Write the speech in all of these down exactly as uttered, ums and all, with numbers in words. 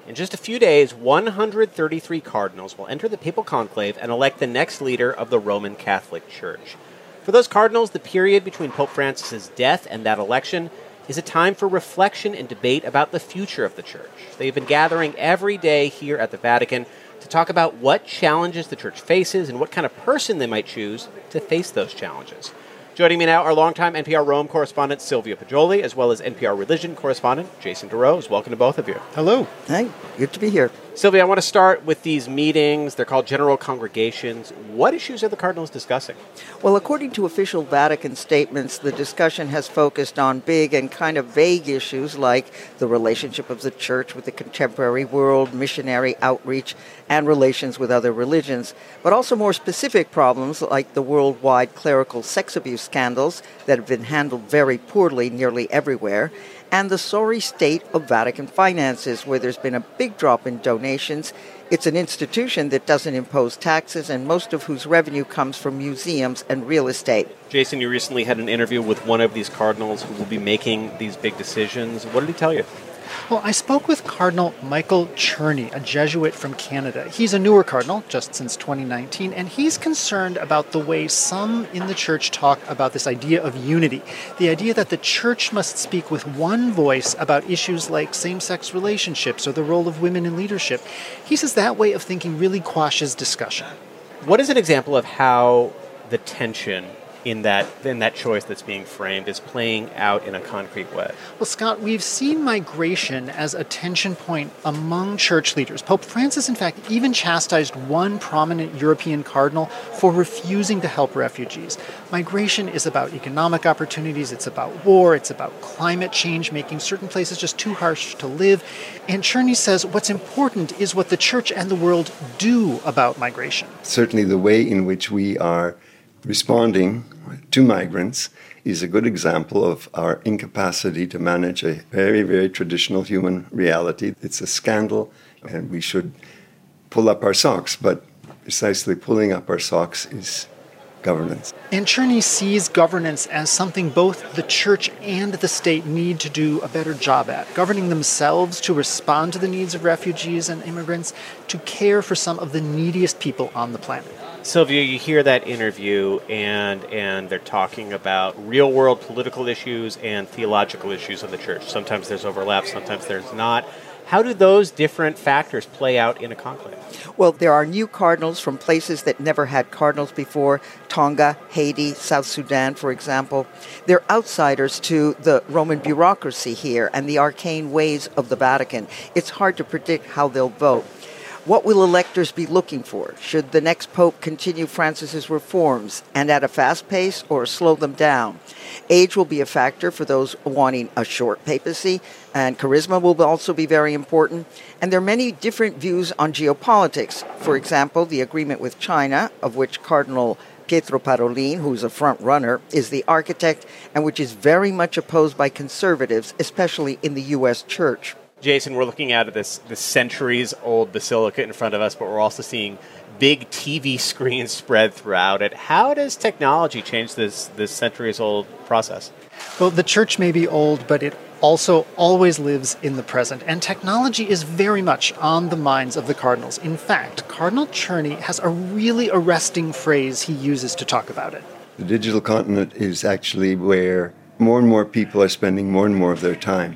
In just a few days, one hundred thirty-three cardinals will enter the papal conclave and elect the next leader of the Roman Catholic Church. For those cardinals, the period between Pope Francis's death and that election is a time for reflection and debate about the future of the Church. They've been gathering every day here at the Vatican to talk about what challenges the Church faces and what kind of person they might choose to face those challenges. Joining me now are longtime N P R Rome correspondent Silvia Poggioli, as well as N P R religion correspondent Jason DeRose. Welcome to both of you. Hello. Hey, good to be here. Silvia, I want to start with these meetings. They're called general congregations. What issues are the cardinals discussing? Well, according to official Vatican statements, the discussion has focused on big and kind of vague issues like the relationship of the Church with the contemporary world, missionary outreach, and relations with other religions, but also more specific problems like the worldwide clerical sex abuse scandals that have been handled very poorly nearly everywhere, and the sorry state of Vatican finances, where there's been a big drop in donations. It's an institution that doesn't impose taxes, and most of whose revenue comes from museums and real estate. Jason, you recently had an interview with one of these cardinals who will be making these big decisions. What did he tell you? Well, I spoke with Cardinal Michael Czerny, a Jesuit from Canada. He's a newer cardinal, just since twenty nineteen, and he's concerned about the way some in the Church talk about this idea of unity, the idea that the Church must speak with one voice about issues like same-sex relationships or the role of women in leadership. He says that way of thinking really quashes discussion. What is an example of how the tension in that in that choice that's being framed is playing out in a concrete way? Well, Scott, we've seen migration as a tension point among church leaders. Pope Francis, in fact, even chastised one prominent European cardinal for refusing to help refugees. Migration is about economic opportunities, it's about war, it's about climate change, making certain places just too harsh to live. And Czerny says what's important is what the Church and the world do about migration. Certainly the way in which we are responding to migrants is a good example of our incapacity to manage a very, very traditional human reality. It's a scandal, and we should pull up our socks, but precisely pulling up our socks is governance. And Czerny sees governance as something both the Church and the state need to do a better job at, governing themselves to respond to the needs of refugees and immigrants, to care for some of the neediest people on the planet. Silvia, you hear that interview, and and they're talking about real-world political issues and theological issues in the Church. Sometimes there's overlap, sometimes there's not. How do those different factors play out in a conclave? Well, there are new cardinals from places that never had cardinals before, Tonga, Haiti, South Sudan, for example. They're outsiders to the Roman bureaucracy here and the arcane ways of the Vatican. It's hard to predict how they'll vote. What will electors be looking for? Should the next pope continue Francis's reforms and at a fast pace or slow them down? Age will be a factor for those wanting a short papacy, and charisma will also be very important. And there are many different views on geopolitics. For example, the agreement with China, of which Cardinal Pietro Parolin, who's a front runner, is the architect, and which is very much opposed by conservatives, especially in the U S Church. Jason, we're looking at this, this centuries-old basilica in front of us, but we're also seeing big T V screens spread throughout it. How does technology change this, this centuries-old process? Well, the Church may be old, but it also always lives in the present, and technology is very much on the minds of the cardinals. In fact, Cardinal Czerny has a really arresting phrase he uses to talk about it. The digital continent is actually where more and more people are spending more and more of their time.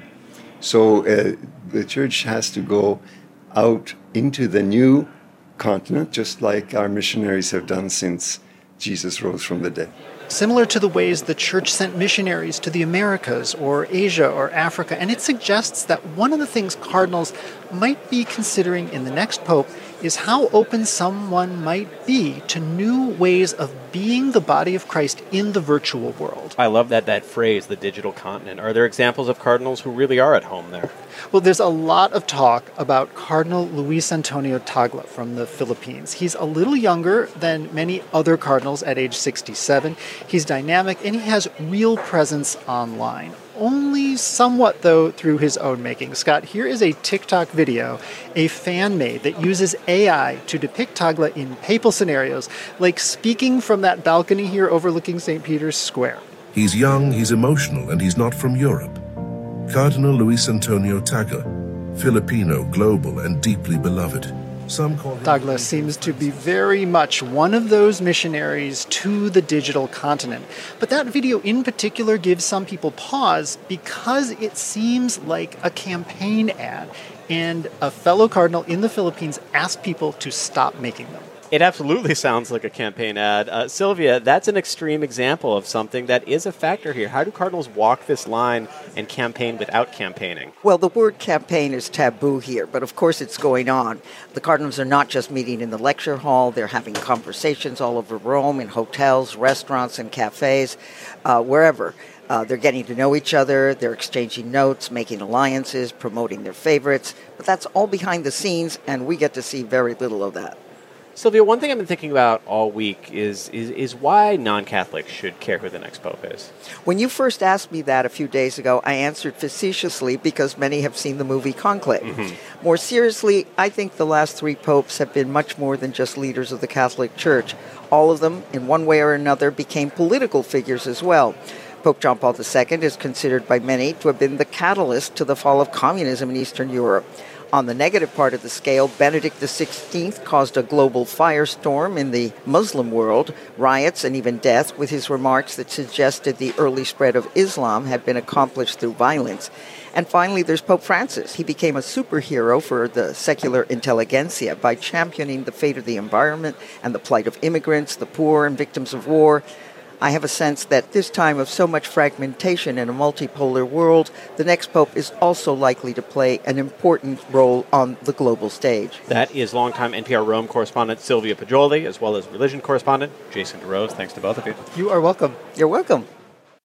So uh, the Church has to go out into the new continent, just like our missionaries have done since Jesus rose from the dead. Similar to the ways the Church sent missionaries to the Americas or Asia or Africa. And it suggests that one of the things cardinals might be considering in the next pope is how open someone might be to new ways of being the body of Christ in the virtual world. I love that that phrase, the digital continent. Are there examples of cardinals who really are at home there? Well, there's a lot of talk about Cardinal Luis Antonio Tagle from the Philippines. He's a little younger than many other cardinals at age sixty-seven. He's dynamic, and he has real presence online. Only somewhat, though, through his own making. Scott, here is a TikTok video a fan made that uses A I to depict Tagle in papal scenarios, like speaking from that balcony here overlooking Saint Peter's Square. He's young, he's emotional, and he's not from Europe. Cardinal Luis Antonio Tagle, Filipino, global, and deeply beloved. Some call him Tagle seems to be very much one of those missionaries to the digital continent. But that video in particular gives some people pause because it seems like a campaign ad, and a fellow cardinal in the Philippines asked people to stop making them. It absolutely sounds like a campaign ad. Uh, Sylvia, that's an extreme example of something that is a factor here. How do cardinals walk this line and campaign without campaigning? Well, the word campaign is taboo here, but of course it's going on. The cardinals are not just meeting in the lecture hall, they're having conversations all over Rome in hotels, restaurants, and cafes, uh, wherever. Uh, they're getting to know each other, they're exchanging notes, making alliances, promoting their favorites, but that's all behind the scenes, and we get to see very little of that. Sylvia, one thing I've been thinking about all week is, is, is why non-Catholics should care who the next pope is. When you first asked me that a few days ago, I answered facetiously because many have seen the movie Conclave. Mm-hmm. More seriously, I think the last three popes have been much more than just leaders of the Catholic Church. All of them, in one way or another, became political figures as well. Pope John Paul the Second is considered by many to have been the catalyst to the fall of communism in Eastern Europe. On the negative part of the scale, Benedict the Sixteenth caused a global firestorm in the Muslim world, riots and even death, with his remarks that suggested the early spread of Islam had been accomplished through violence. And finally, there's Pope Francis. He became a superhero for the secular intelligentsia by championing the fate of the environment and the plight of immigrants, the poor, and victims of war. I have a sense that this time of so much fragmentation in a multipolar world, the next pope is also likely to play an important role on the global stage. That is longtime N P R Rome correspondent Sylvia Poggioli, as well as religion correspondent Jason DeRose. Thanks to both of you. You are welcome. You're welcome.